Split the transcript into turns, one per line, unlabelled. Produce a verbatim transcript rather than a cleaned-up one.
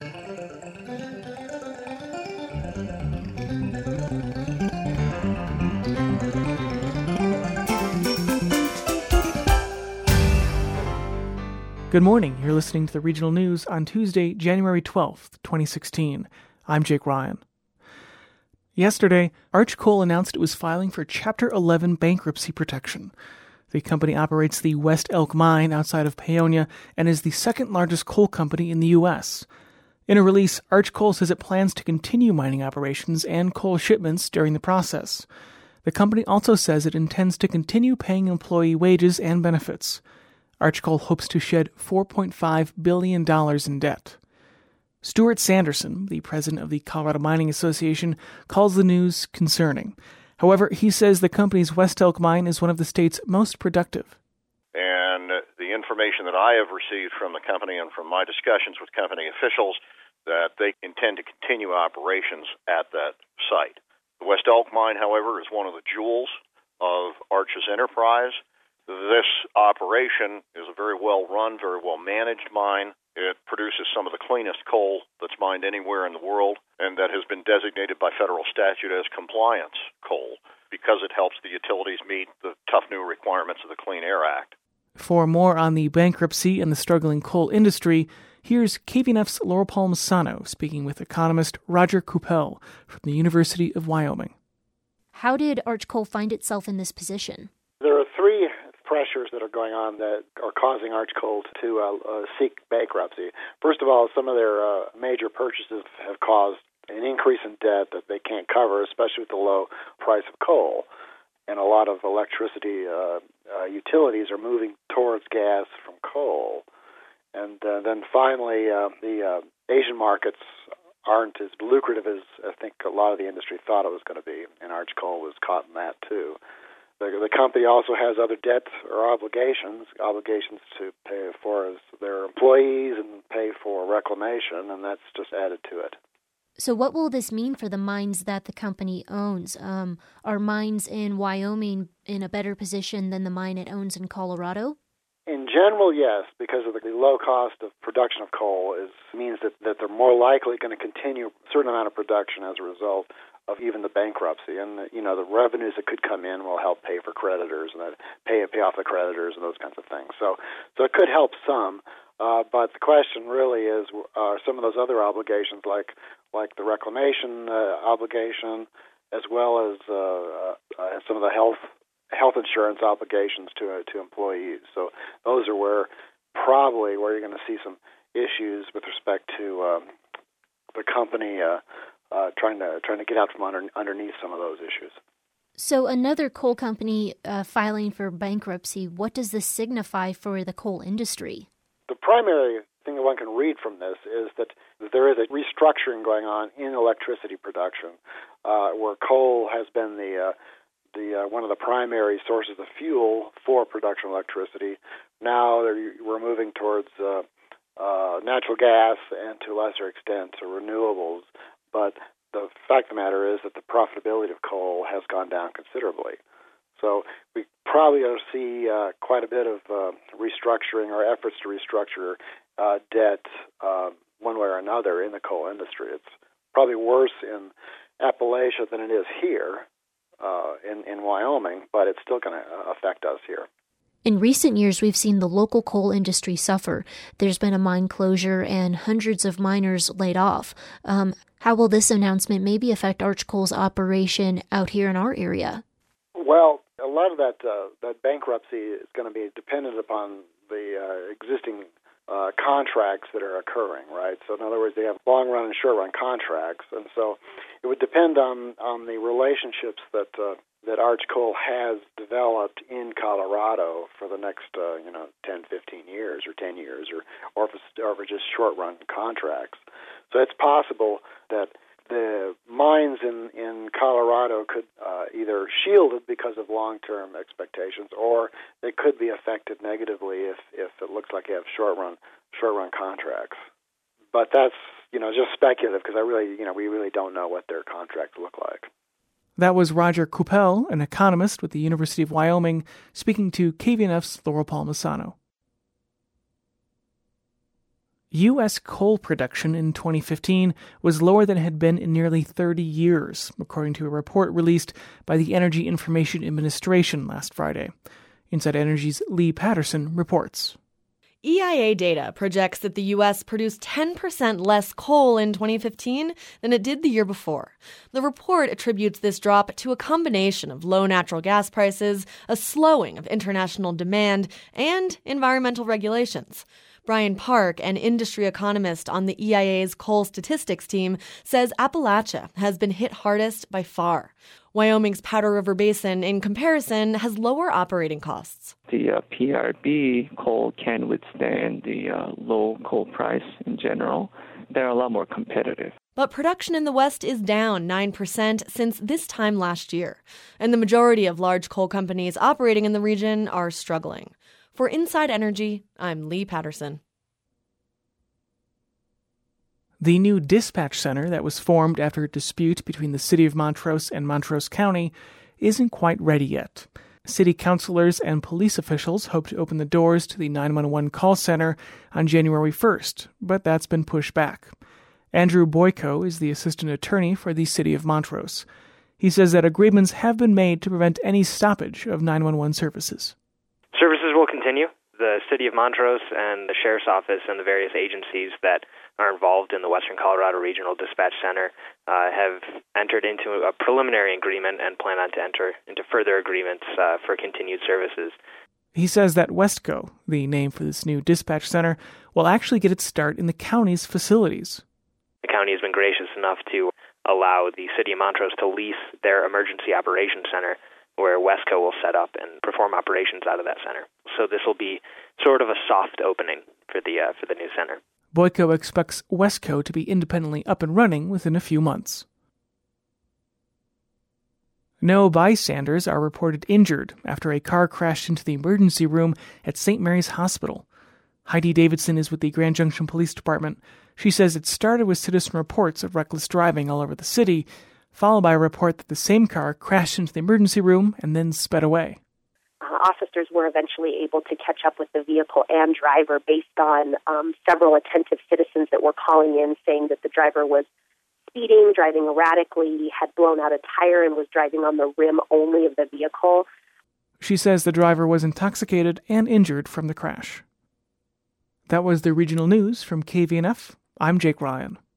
Good morning. You're listening to the Regional News on Tuesday, January twelfth, twenty sixteen. I'm Jake Ryan. Yesterday, Arch Coal announced it was filing for Chapter eleven bankruptcy protection. The company operates the West Elk Mine outside of Paonia and is the second largest coal company in the U S. In a release, Arch Coal says it plans to continue mining operations and coal shipments during the process. The company also says it intends to continue paying employee wages and benefits. Arch Coal hopes to shed four point five billion dollars in debt. Stuart Sanderson, the president of the Colorado Mining Association, calls the news concerning. However, he says the company's West Elk Mine is one of the state's most productive.
And the information that I have received from the company and from my discussions with company officials, that they intend to continue operations at that site. The West Elk Mine, however, is one of the jewels of Arch's enterprise. This operation is a very well-run, very well-managed mine. It produces some of the cleanest coal that's mined anywhere in the world, and that has been designated by federal statute as compliance coal because it helps the utilities meet the tough new requirements of the Clean Air Act.
For more on the bankruptcy and the struggling coal industry, here's K V N F's Laurel Palmisano speaking with economist Roger Coupel from the University of Wyoming.
How did Arch Coal find itself in this position?
There are three pressures that are going on that are causing Arch Coal to uh, uh, seek bankruptcy. First of all, some of their uh, major purchases have caused an increase in debt that they can't cover, especially with the low price of coal. And a lot of electricity uh, uh, utilities are moving towards gas from coal. And uh, then finally, uh, the uh, Asian markets aren't as lucrative as I think a lot of the industry thought it was going to be, and Arch Coal was caught in that too. The, the company also has other debts or obligations, obligations to pay for their employees and pay for reclamation, and that's just added to it.
So what will this mean for the mines that the company owns? Um, are mines in Wyoming in a better position than the mine it owns in Colorado?
In general, yes, because of the low cost of production of coal is means that, that they're more likely going to continue a certain amount of production as a result of even the bankruptcy. And, you know, the revenues that could come in will help pay for creditors and that pay pay off the creditors and those kinds of things. So so it could help some, uh, but the question really is, are some of those other obligations like like the reclamation uh, obligation, as well as uh, uh, some of the health health insurance obligations to uh, to employees. So those are where probably where you're going to see some issues with respect to um, the company uh, uh, trying to trying to get out from under, underneath some of those issues.
So another coal company uh, filing for bankruptcy, what does this signify for the coal industry? The
primary thing that one can read from this is that there is a restructuring going on in electricity production, uh, where coal has been the uh, the uh, one of the primary sources of fuel for production of electricity. Now we're moving towards uh, uh, natural gas and, to a lesser extent, to renewables. But the fact of the matter is that the profitability of coal has gone down considerably. So we probably going to see uh, quite a bit of uh, restructuring or efforts to restructure uh, debt uh, one way or another in the coal industry. It's probably worse in Appalachia than it is here uh, in, in Wyoming, but it's still going to affect us here.
In recent years, we've seen the local coal industry suffer. There's been a mine closure and hundreds of miners laid off. Um, how will this announcement maybe affect Arch Coal's operation out here in our area?
Well, a lot of that uh, that bankruptcy is going to be dependent upon the uh, existing uh, contracts that are occurring, right? So in other words, they have long-run and short-run contracts, and so it would depend on, on the relationships that uh, that Arch Coal has developed in Colorado for the next, uh, you know, ten, fifteen years or ten years, or, or, if it's, or if it's just short-run contracts. So it's possible that the mines in, in Colorado could uh, either shield it because of long-term expectations, or they could be affected negatively if, if it looks like you have short-run short-run contracts. But that's, you know, just speculative because I really, you know, we really don't know what their contracts look like.
That was Roger Coupel, an economist with the University of Wyoming, speaking to K V N F's Laurel Palmisano. U S coal production in twenty fifteen was lower than it had been in nearly thirty years, according to a report released by the Energy Information Administration last Friday. Inside Energy's Lee Patterson reports.
E I A data projects that the U S produced ten percent less coal in twenty fifteen than it did the year before. The report attributes this drop to a combination of low natural gas prices, a slowing of international demand, and environmental regulations. Brian Park, an industry economist on the E I A's coal statistics team, says Appalachia has been hit hardest by far. Wyoming's Powder River Basin, in comparison, has lower operating costs.
The uh, P R B coal can withstand the uh, low coal price in general. They're a lot more competitive.
But production in the West is down nine percent since this time last year, and the majority of large coal companies operating in the region are struggling. For Inside Energy, I'm Lee Patterson.
The new dispatch center that was formed after a dispute between the city of Montrose and Montrose County isn't quite ready yet. City councilors and police officials hope to open the doors to the nine one one call center on January first, but that's been pushed back. Andrew Boyko is the assistant attorney for the city of Montrose. He says that agreements have been made to prevent any stoppage of nine one one services.
Services will continue. The City of Montrose and the Sheriff's Office and the various agencies that are involved in the Western Colorado Regional Dispatch Center uh, have entered into a preliminary agreement and plan on to enter into further agreements uh, for continued services.
He says that Westco, the name for this new dispatch center, will actually get its start in the county's facilities.
The county has been gracious enough to allow the City of Montrose to lease their emergency operations center, where Westco will set up and perform operations out of that center. So this will be sort of a soft opening for the uh, for the new center.
Boyko expects Westco to be independently up and running within a few months. No bystanders are reported injured after a car crashed into the emergency room at Saint Mary's Hospital. Heidi Davidson is with the Grand Junction Police Department. She says it started with citizen reports of reckless driving all over the city, followed by a report that the same car crashed into the emergency room and then sped away.
Uh, officers were eventually able to catch up with the vehicle and driver based on um, several attentive citizens that were calling in saying that the driver was speeding, driving erratically, had blown out a tire, and was driving on the rim only of the vehicle.
She says the driver was intoxicated and injured from the crash. That was the regional news from K V N F. I'm Jake Ryan.